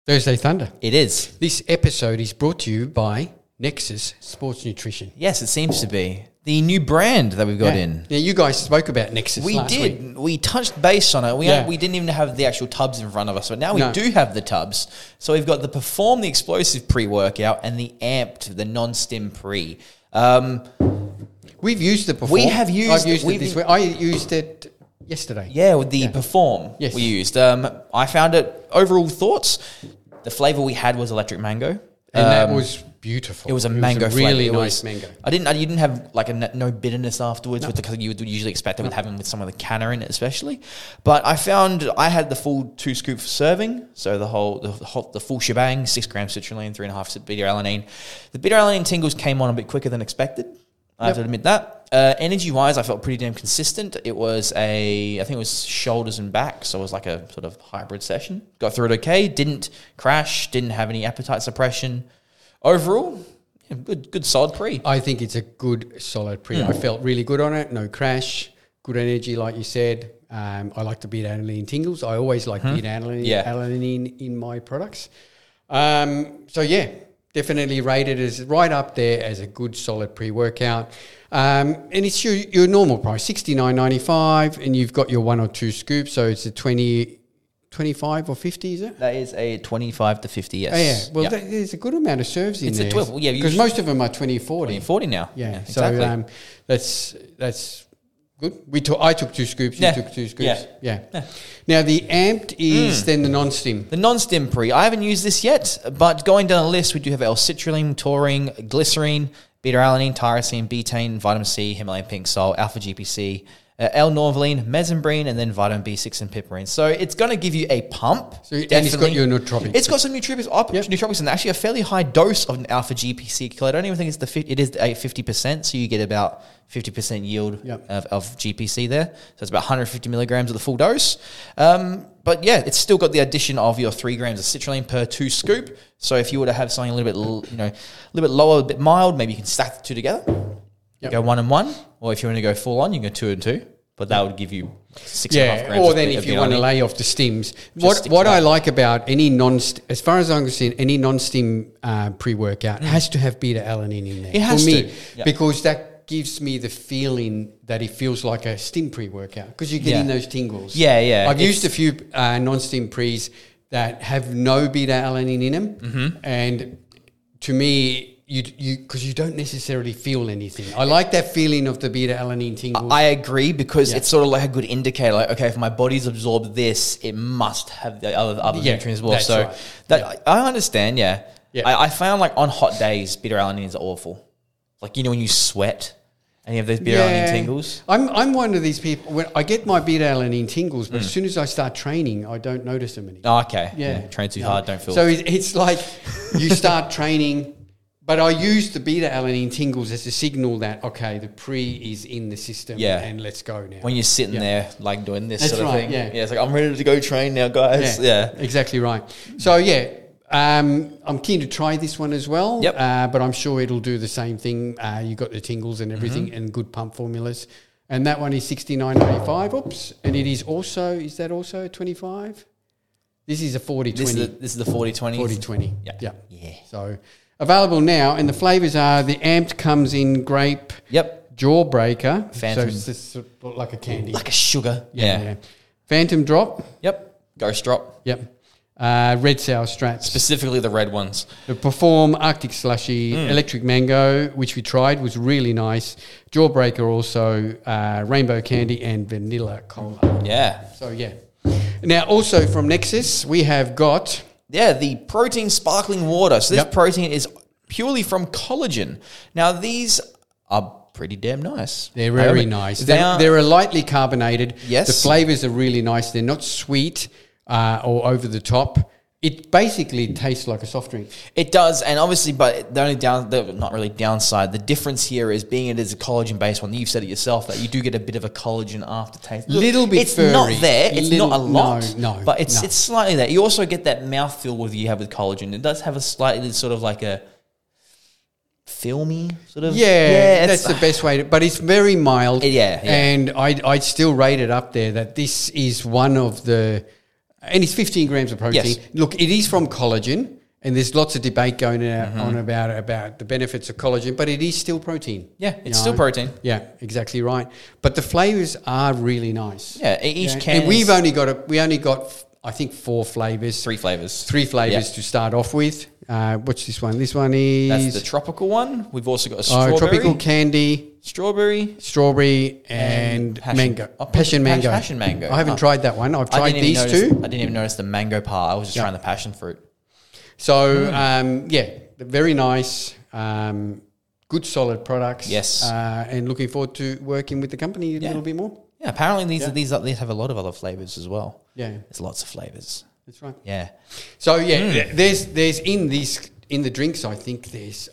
Thursday Thunder. It is. This episode is brought to you by Nexus Sports Nutrition. Yes, it seems to be. The new brand that we've got in. Now, you guys spoke about Nexus We last did. week. We touched base on it. We Yeah. we didn't even have the actual tubs in front of us, but now we No. do have the tubs. So we've got the Perform, the explosive pre-workout, and the Amped, the non-stim pre. We've used it before. We have used- I've used it we've- this week. I used it yesterday. Yeah, with the Perform Yes. we used. I found it, overall thoughts, the flavour we had was electric mango. And that was beautiful. It was a mango really flavour. nice mango. You didn't have like no bitterness afterwards with the you would usually expect it with having with some of the canna in it, especially. But I found I had the full 2 scoops serving, so the full shebang, 6 grams citrulline, 3.5 beta alanine. The beta alanine tingles came on a bit quicker than expected. I have to admit that. Energy wise, I felt pretty damn consistent. I think it was shoulders and back, so it was like a sort of hybrid session. Got through it okay. Didn't crash. Didn't have any appetite suppression. Overall, good solid pre. I think it's a good, solid pre. I felt really good on it. No crash. Good energy, like you said. I like the beta-alanine tingles. I always like beta-alanine in my products. Definitely rated as right up there as a good, solid pre-workout. And it's your normal price, $69.95, and you've got your 1 or 2 scoops, so it's a 25 or 50, is it? That is a 25 to 50, yes. Oh, yeah. Well, there's a good amount of serves in It's there. a 12. Yeah, because most of them are 20-40. 40 now. Yeah. Exactly. So that's good. I took 2 scoops. You took 2 scoops. Yeah. Now the Amped is then the non-stim. The non-stim pre. I haven't used this yet, but going down the list, we do have L-citrulline, taurine, glycerine, beta-alanine, tyrosine, betaine, vitamin C, Himalayan pink salt, alpha-GPC, L-norvaline, mesembrine, and then vitamin B6 and piperine. So it's going to give you a pump. And it's got your nootropics. It's got some nootropics and actually a fairly high dose of an alpha-GPC. I don't even think it is a 50%, so you get about 50% yield of GPC there. So it's about 150 milligrams of the full dose. But yeah, it's still got the addition of your 3 grams of citrulline per 2 scoop. So if you were to have something a little bit lower, a bit mild, maybe you can stack the 2 together. Go 1 and 1, or if you want to go full on, you can go 2 and 2. But that would give you 6.5 grams. Or then if you want to lay off the stims. What I like about as far as I'm concerned, any non-stim pre-workout has to have beta-alanine in there. It has for me, to. Yeah. Because that gives me the feeling that it feels like a stim pre-workout because you're getting those tingles. Yeah. I've used a few non-stim pre's that have no beta-alanine in them, and to me, because you don't necessarily feel anything. I like that feeling of the beta-alanine tingles. I agree because it's sort of like a good indicator. Like, okay, if my body's absorbed this, it must have the other nutrients as well. That's So right. I understand. Yeah. Yeah. I found like on hot days, beta-alanine is awful. Like when you sweat and you have those beta-alanine tingles. I'm one of these people. When I get my beta-alanine tingles, but as soon as I start training, I don't notice them anymore. Oh, okay. Yeah. Train too hard, don't feel. So it's like you start training. But I use the beta-alanine tingles as a signal that, okay, the pre is in the system and let's go now. When you're sitting there, like doing this That's sort of right, thing. yeah. It's like, I'm ready to go train now, guys. Yeah. Exactly right. So, I'm keen to try this one as well. Yep. But I'm sure it'll do the same thing. You got the tingles and everything and good pump formulas. And that one is $69.95. Oops. And it is also, is that also 25? This is a 40-20. This is the 40-20. 40-20. Yeah. So available now, and the flavours are the Amped comes in grape, Jawbreaker, Phantom. so it's just like a candy, Like a sugar. yeah. Phantom Drop, Ghost Drop. Red Sour Strats, Specifically the red ones. the Perform Arctic Slushy, Electric Mango, which we tried, was really nice. Jawbreaker also, Rainbow Candy and Vanilla Cola. Yeah. So now also from Nexus we have got. Yeah, the protein sparkling water. So this protein is purely from collagen. Now, these are pretty damn nice. They're very nice. They're lightly carbonated. Yes. The flavours are really nice. They're not sweet or over the top. It basically tastes like a soft drink. It does, and obviously, but not really downside. The difference here is being it is a collagen-based one. You've said it yourself that you do get a bit of a collagen aftertaste. Little bit it's furry. Not there. It's not a lot. No, but it's slightly there. You also get that mouthfeel with you have with collagen. It does have a slightly sort of like a filmy sort of. Yeah, that's the best way to. But it's very mild. Yeah. And I'd still rate it up there. That this is one of the And it's 15 grams of protein. Yes. Look, it is from collagen, and there's lots of debate going on about the benefits of collagen, but it is still protein. Yeah, it's still protein. Yeah, exactly right. But the flavors are really nice. Yeah, each can. And we only got I think 4 flavors. 3 flavors. 3 flavors to start off with. What's this one? This one is... That's the tropical one. We've also got a strawberry. Tropical candy. Strawberry and mango. Passion mango. Passion mango. I haven't tried that one. I've tried these two. I didn't even notice the mango part. I was just trying the passion fruit. So, very nice. Good solid products. Yes. And looking forward to working with the company a little bit more. Yeah, apparently these have a lot of other flavors as well. Yeah. There's lots of flavors. That's right. Yeah. So there's in the drinks. I think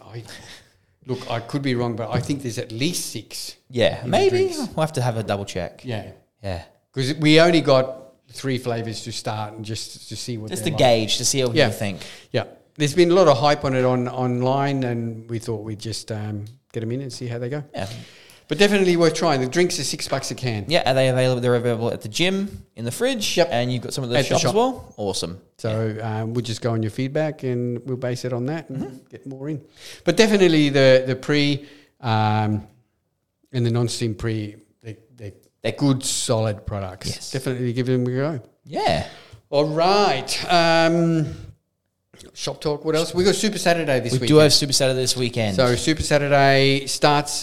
I could be wrong, but I think there's at least 6. Yeah, maybe we'll have to have a double check. Yeah, because we only got 3 flavors to start, and just to see what. Just to gauge, to see what you think. Yeah, there's been a lot of hype on it online, and we thought we'd just get them in and see how they go. Yeah. But definitely worth trying. The drinks are $6 a can. Yeah, are they available? They're available at the gym, in the fridge, and you've got some of the shop as well. Awesome. So we'll just go on your feedback, and we'll base it on that and get more in. But definitely the pre and the non-steam pre, they're good, solid products. Yes. Definitely give them a go. Yeah. All right. Shop talk. What else? We got Super Saturday this weekend. We do have Super Saturday this weekend. So Super Saturday starts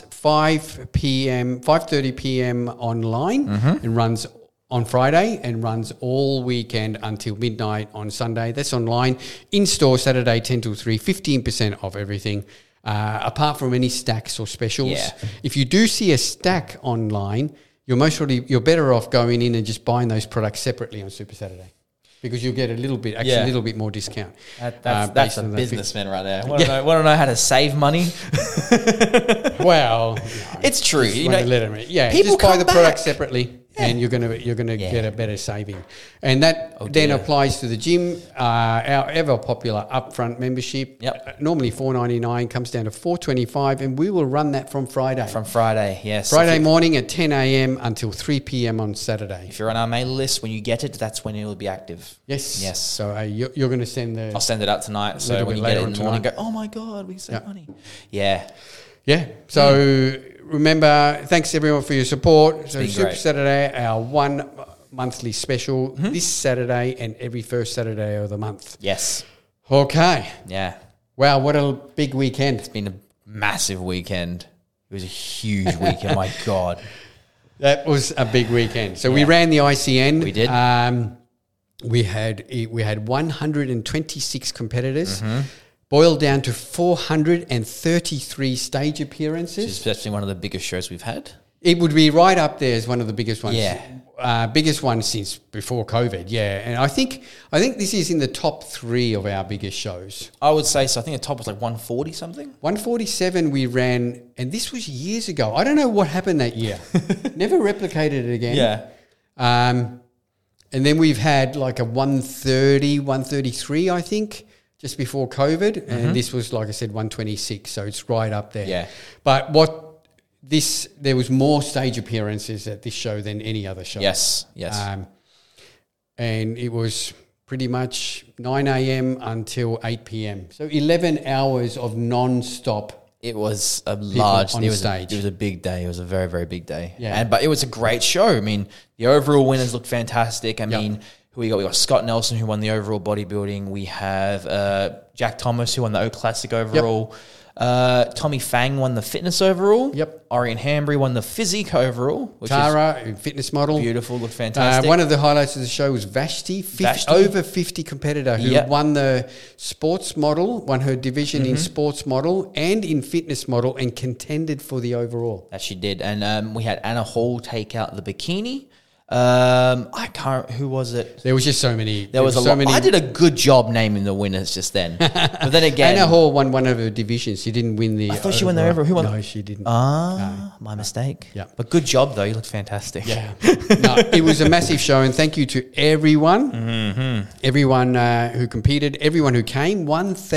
5:30 p.m. online and runs on Friday and runs all weekend until midnight on Sunday. That's online. In store Saturday 10 till 3, 15% off everything, apart from any stacks or specials. Yeah. If you do see a stack online, you're better off going in and just buying those products separately on Super Saturday, because you'll get a little bit more discount. That's a businessman right there. Want to know how to save money? Well, it's true. People just buy the product separately, and you're gonna get a better saving. And that then applies to the gym. Our ever popular upfront membership. Yep. Normally $4.99 comes down to $4.25, and we will run that from Friday. Yes. Friday morning at 10 a.m. until 3 p.m. on Saturday. If you're on our mailing list, when you get it, that's when it will be active. Yes. So you're going to send I'll send it out tonight. So when you get it in the morning, go, oh my God, we save money. Yeah. Yeah. So remember, thanks everyone for your support. So Super great. Saturday, our one monthly special this Saturday and every first Saturday of the month. Yes. Okay. Yeah. Wow, what a big weekend. It's been a massive weekend. It was a huge weekend. My God. That was a big weekend. So we ran the ICN. We did. We had 126 competitors. Boiled down to 433 stage appearances. Which is actually one of the biggest shows we've had. It would be right up there as one of the biggest ones. Yeah. Biggest one since before COVID, And I think this is in the top 3 of our biggest shows. I would say so. I think the top was like 140 something. 147 we ran, and this was years ago. I don't know what happened that year. Never replicated it again. Yeah. And then we've had like a 130, 133, I think, just before COVID. And this was, like I said, 126. So it's right up there. Yeah. But there was more stage appearances at this show than any other show. Yes. And it was pretty much 9 a.m. until 8 p.m. So 11 hours of non-stop. It was a stage. It was a big day. It was a very, very big day. Yeah. But it was a great show. I mean, the overall winners looked fantastic. I mean, who we got? We got Scott Nelson, who won the overall bodybuilding. We have Jack Thomas, who won the Oak Classic overall. Tommy Fang won the fitness overall. Yep. Orion Hambry won the physique overall. Which Tara, fitness model. Beautiful, looked fantastic. One of the highlights of the show was Vashti. Over 50 competitor who won the sports model, won her division in sports model and in fitness model, and contended for the overall. That she did. And we had Anna Hall take out the bikini. Who was it? There was just so many. There was so many. I did a good job naming the winners just then. But then again, Anna Hall won one of her divisions. She didn't win the. I thought she won the overall. Who won? No, she didn't. My mistake. Yeah. But good job though. You looked fantastic. Yeah. No, it was a massive show, and thank you to everyone. Everyone who competed, everyone who came.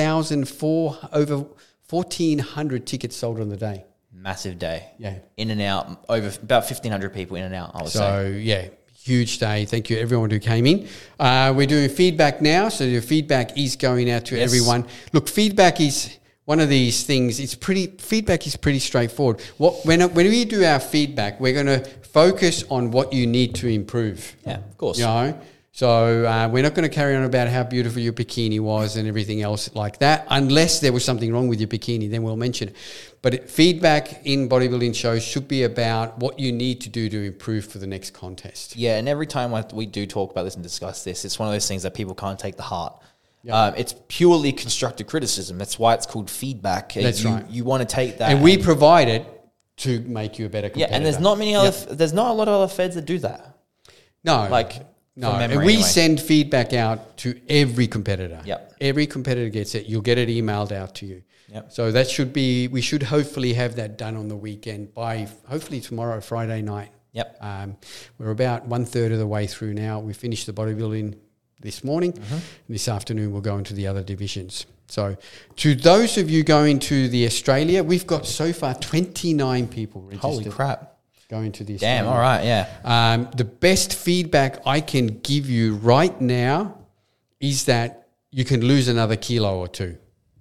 Over 1,400 tickets sold on the day. Massive day. Yeah. In and out, over about 1,500 people in and out, I would say. So, huge day. Thank you everyone who came in. We're doing feedback now, so your feedback is going out to everyone. Look, feedback is one of these things. Feedback is pretty straightforward. When we do our feedback, we're going to focus on what you need to improve. Yeah, of course. You know? So we're not going to carry on about how beautiful your bikini was and everything else like that, unless there was something wrong with your bikini, then we'll mention it. But feedback in bodybuilding shows should be about what you need to do to improve for the next contest. Yeah, and every time we do talk about this and discuss this, it's one of those things that people can't take to heart. Yeah. It's purely constructive criticism. That's why it's called feedback. That's right. You want to take that. And we provide it to make you a better competitor. Yeah, and there's not many other. There's not a lot of other feds that do that. No. No, and we send feedback out to every competitor. Yep. Every competitor gets it. You'll get it emailed out to you. Yep. So we should hopefully have that done on the weekend by hopefully tomorrow, Friday night. Yep. We're about 1/3 of the way through now. We finished the bodybuilding this morning. And this afternoon we'll go into the other divisions. So to those of you going to the Australia, we've got so far 29 people registered. Holy crap. Going to the Damn, Australia. all right, yeah. The best feedback I can give you right now is that you can lose another kilo or two.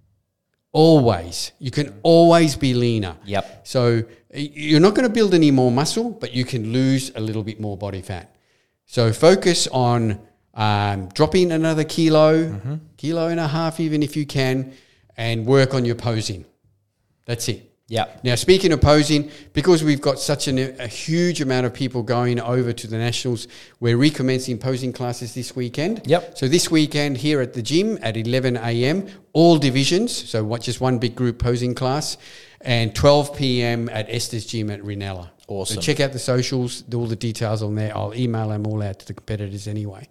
Always. You can always be leaner. Yep. So you're not going to build any more muscle, but you can lose a little bit more body fat. So focus on dropping another kilo, kilo and a half even if you can, and work on your posing. That's it. Yeah. Now, speaking of posing, because we've got such a huge amount of people going over to the Nationals, we're recommencing posing classes this weekend. Yep. So this weekend here at the gym at 11 a.m, all divisions, so just one big group posing class, and 12 p.m. at Esther's gym at Rinella. Awesome. So check out the socials, all the details on there. I'll email them all out to the competitors anyway.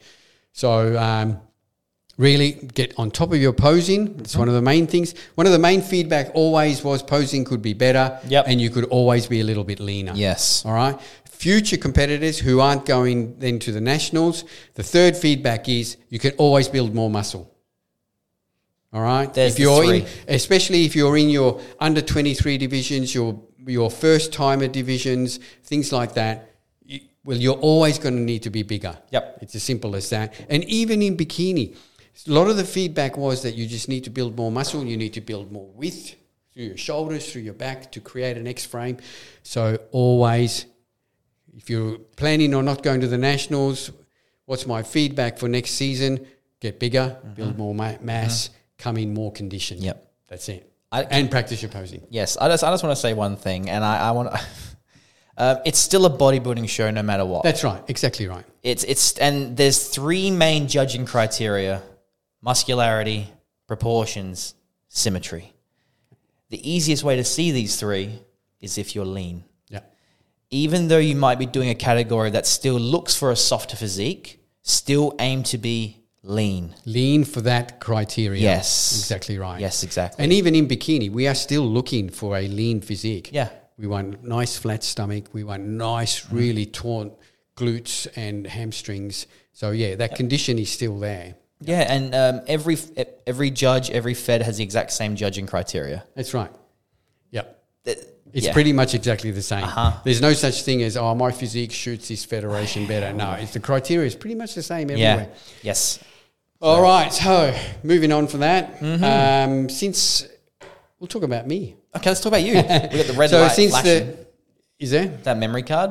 So really get on top of your posing. It's one of the main things. One of the main feedback always was posing could be better. Yep. And you could always be a little bit leaner. Yes. All right. Future competitors who aren't going then to the Nationals, the third feedback is you can always build more muscle. All right. There's the three. Especially if you're in your under 23 divisions, your first timer divisions, things like that. You're always going to need to be bigger. Yep. It's as simple as that. And even in bikini, a lot of the feedback was that you just need to build more muscle. You need to build more width through your shoulders, through your back to create an X frame. So always, if you're planning on not going to the Nationals, what's my feedback for next season? Get bigger, build more mass, come in more conditioned. Yep. That's it. And practice your posing. Yes. I just want to say one thing, and I want to... it's still a bodybuilding show no matter what. That's right. Exactly right. And there's three main judging criteria: muscularity, proportions, symmetry. The easiest way to see these three is if you're lean. Yeah. Even though you might be doing a category that still looks for a softer physique, still aim to be lean. Lean for that criteria. Yes. Exactly right. Yes, exactly. And even in bikini, we are still looking for a lean physique. Yeah. We want nice flat stomach. We want nice, really taut glutes and hamstrings. So, yeah, that condition is still there. Yeah, and every judge, every fed has the exact same judging criteria. That's right. Yep. It's Yeah. pretty much exactly the same. Uh-huh. There's no such thing as, my physique shoots this federation better. No, the criteria is pretty much the same everywhere. Yeah. Yes. All right, so moving on from that, since we'll talk about me. Okay, let's talk about you. We got the red So light since flashing. is there? That memory card?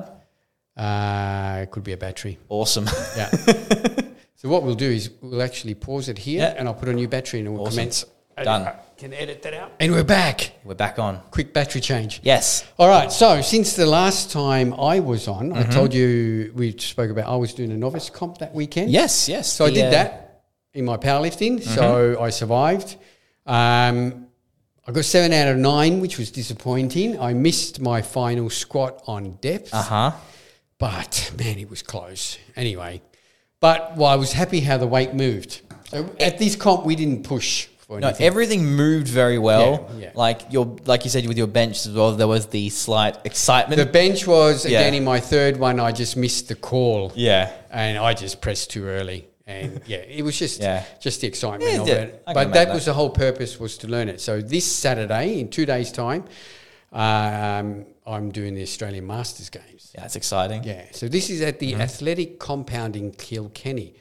It could be a battery. Awesome. Yeah. So what we'll do is we'll actually pause it here, Yeah. and I'll put a new battery in, and we'll Awesome. commence. Done. Can edit that out. And we're back. We're back on. Quick battery change. Yes. All right. So since the last time I was on, I told you we spoke about I was doing a novice comp that weekend. Yes. So I did that in my powerlifting. So I survived. I got 7 out of 9, which was disappointing. I missed my final squat on depth. But man, it was close. Anyway, but I was happy how the weight moved. So at this comp, we didn't push for No, anything. everything moved very well. Yeah. Like you said with your bench as well, there was the slight excitement. The bench was, again, Yeah. in my third one, I just missed the call. Yeah. And I just pressed too early. And yeah, it was just the excitement Yeah, of yeah, it. I can But imagine that that. was the whole purpose, was to learn it. So this Saturday, in 2 days' time, I'm doing the Australian Masters Games. Yeah, that's exciting. Yeah, so this is at the Athletic Compound in Kilkenny.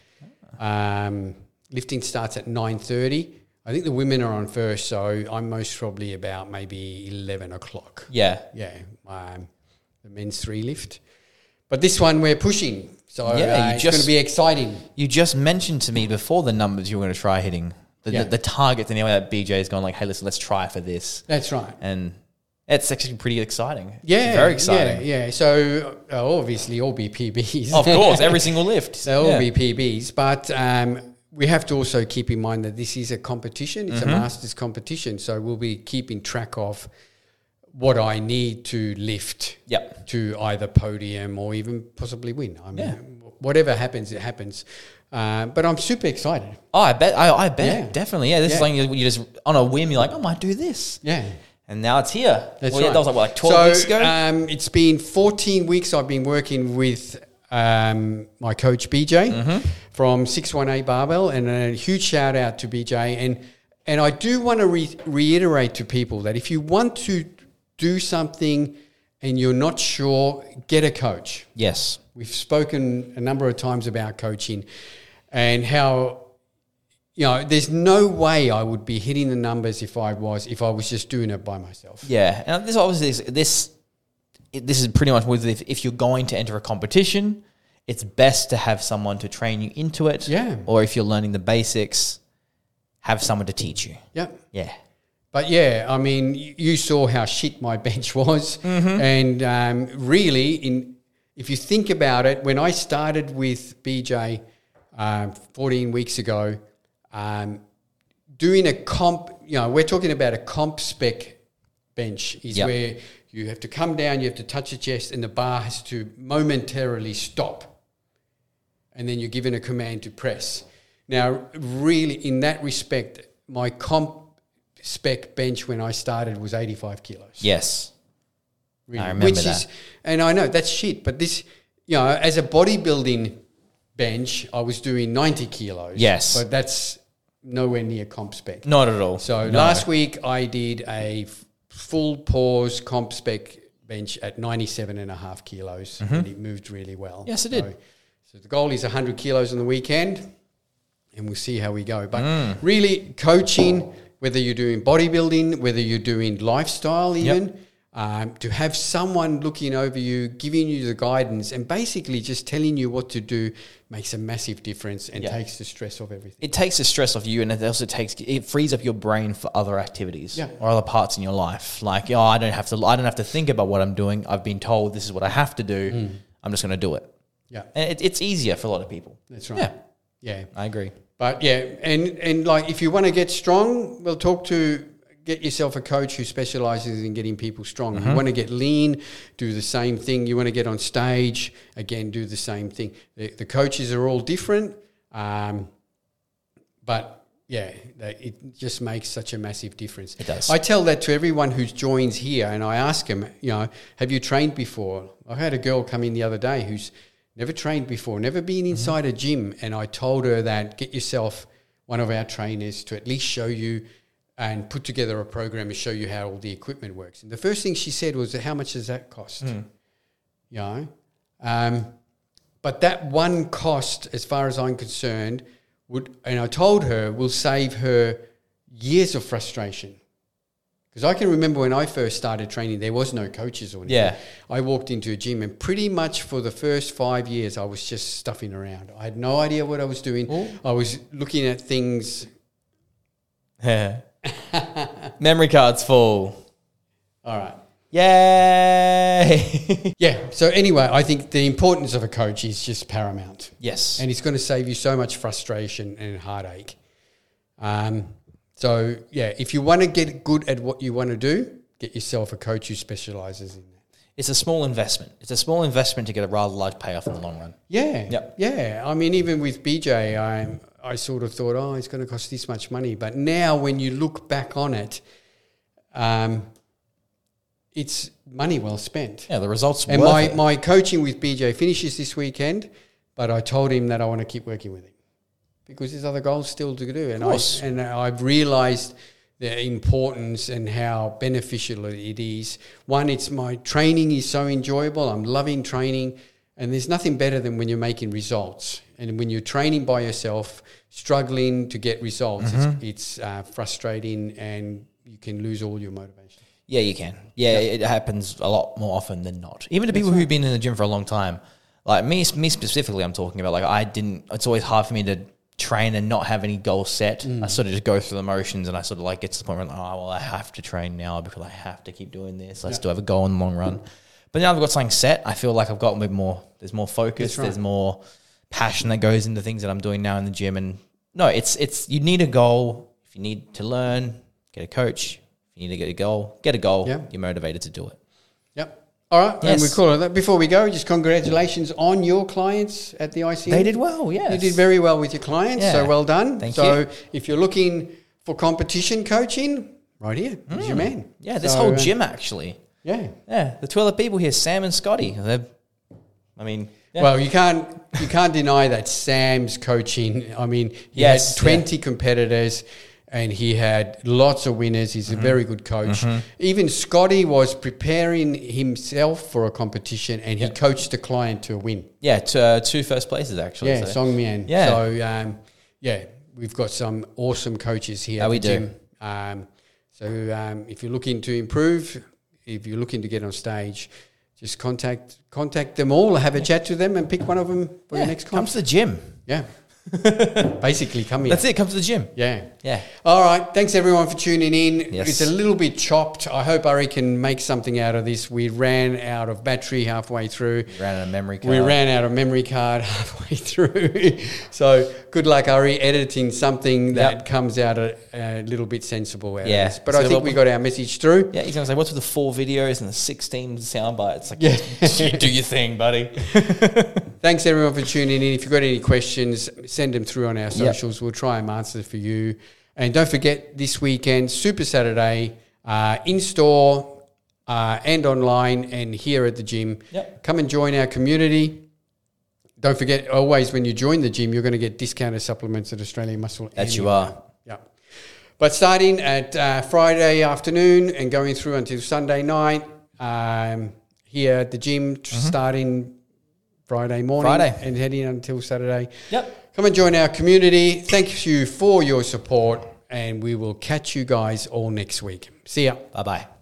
Lifting starts at 9:30. I think the women are on first, so I'm most probably about maybe 11 o'clock. Yeah. Yeah, the men's 3 lift. But this one we're pushing, so it's going to be exciting. You just mentioned to me before the numbers you were going to try hitting, the targets, and anyway that BJ is going like, hey, listen, let's try for this. That's right. And it's actually pretty exciting. Yeah. Very exciting. Yeah. So obviously all be PBs. Of course, every single lift. They'll all be PBs, but we have to also keep in mind that this is a competition. It's a Masters competition, so we'll be keeping track of what I need to lift to either podium or even possibly win. I mean, whatever happens, it happens. But I'm super excited. Oh, I bet, definitely. Yeah, this is something you just, on a whim, you're like, I might do this. Yeah. And now it's here. That's right. right. That was like 12 weeks ago? It's been 14 weeks I've been working with my coach, BJ, from 618 Barbell, and a huge shout out to BJ. And I do want to reiterate to people that if you want to do something and you're not sure, get a coach. Yes. We've spoken a number of times about coaching and how, there's no way I would be hitting the numbers if I was just doing it by myself. Yeah. And this obviously this is pretty much with if you're going to enter a competition, it's best to have someone to train you into it. Yeah. Or if you're learning the basics, have someone to teach you. Yep. Yeah. But yeah, I mean, you saw how shit my bench was. And really, if you think about it, when I started with BJ 14 weeks ago, doing a comp, we're talking about a comp spec bench is where you have to come down, you have to touch the chest, and the bar has to momentarily stop. And then you're given a command to press. Now, really, in that respect, my comp spec bench when I started was 85 kilos. Yes. Really. I remember that. And I know that's shit, but this, as a bodybuilding bench, I was doing 90 kilos. Yes. But that's nowhere near comp spec. Not at all. So last week I did a full pause comp spec bench at 97.5 kilos and it moved really well. Yes, it did. So the goal is 100 kilos on the weekend and we'll see how we go. But really coaching, whether you're doing bodybuilding, whether you're doing lifestyle even, to have someone looking over you, giving you the guidance and basically just telling you what to do makes a massive difference and takes the stress off everything. It takes the stress off you, and it also it frees up your brain for other activities or other parts in your life. Like, I don't have to think about what I'm doing. I've been told this is what I have to do. I'm just going to do it. Yeah. And it's easier for a lot of people. That's right. Yeah. I agree. But yeah, and like if you want to get strong, get yourself a coach who specializes in getting people strong. You want to get lean, do the same thing. You want to get on stage, again, do the same thing. The coaches are all different, but yeah, it just makes such a massive difference. It does. I tell that to everyone who joins here, and I ask them, have you trained before? I had a girl come in the other day who's never trained before, never been inside a gym, and I told her that get yourself one of our trainers to at least show you and put together a program to show you how all the equipment works. And the first thing she said was, how much does that cost? But that one cost, as far as I'm concerned, and I told her, will save her years of frustration. Because I can remember when I first started training, there was no coaches or anything. Yeah. I walked into a gym and pretty much for the first 5 years, I was just stuffing around. I had no idea what I was doing. Ooh. I was looking at things. Memory cards full. All right. Yay! Yeah. So anyway, I think the importance of a coach is just paramount. Yes. And it's going to save you so much frustration and heartache. So, yeah, if you want to get good at what you want to do, get yourself a coach who specializes in that. It's a small investment. It's a small investment to get a rather large payoff in the long run. Yeah. Yep. Yeah. I mean, even with BJ, I sort of thought, it's going to cost this much money. But now when you look back on it, it's money well spent. Yeah, the results and worth it. my coaching with BJ finishes this weekend, but I told him that I want to keep working with him because there's other goals still to do. And I've realised the importance and how beneficial it is. One, it's my training is so enjoyable. I'm loving training, and there's nothing better than when you're making results. And when you're training by yourself, struggling to get results, it's frustrating, and you can lose all your motivation. Yeah, you can. Yeah, it happens a lot more often than not. Even to people who've been in the gym for a long time. Like me specifically, I'm talking about, like it's always hard for me to train and not have any goals set. I sort of just go through the motions, and I sort of like get to the point where, I have to train now because I have to keep doing this. I still have a goal in the long run. But now I've got something set, I feel like I've got a bit more, there's more focus, there's more passion that goes into things that I'm doing now in the gym. And no, it's you need a goal. If you need to learn, get a coach. If you need to get a goal, you're motivated to do it. Yep. All right, and we call it that. Before we go, just congratulations on your clients at the ICM. They did well, yes. You did very well with your clients, so well done. Thank you. So if you're looking for competition coaching, right here, here's your man. Yeah, this whole gym actually. Yeah. Yeah, the two other people here, Sam and Scotty. Well, you can't deny that Sam's coaching. I mean, he had 20 competitors, and he had lots of winners. He's a very good coach. Even Scotty was preparing himself for a competition, and he coached the client to a win. Yeah, to 2 first places actually. Yeah, so. Songmian. Yeah. So, we've got some awesome coaches here at the gym. If you're looking to improve, if you're looking to get on stage, just contact them all, have a chat to them, and pick one of them for your next come to the gym. Yeah. Basically, come here. That's it. Come to the gym. Yeah. Yeah. All right. Thanks, everyone, for tuning in. Yes. It's a little bit chopped. I hope Ari can make something out of this. We ran out of battery halfway through. We ran out of memory card halfway through. So good luck, Ari, editing something that comes out a little bit sensible out of this. But I think we got our message through. Yeah, he's going to say, what's with the 4 videos and the 16 sound bites? Like, you do your thing, buddy. Thanks, everyone, for tuning in. If you've got any questions, send them through on our socials. We'll try and answer for you. And don't forget, this weekend, Super Saturday, in-store and online and here at the gym. Come and join our community. Don't forget, always when you join the gym, you're going to get discounted supplements at Australian Muscle. That you are. Yeah. But starting at Friday afternoon and going through until Sunday night, here at the gym, starting Friday morning and heading until Saturday. Come and join our community. Thank you for your support, and we will catch you guys all next week. See ya. Bye-bye.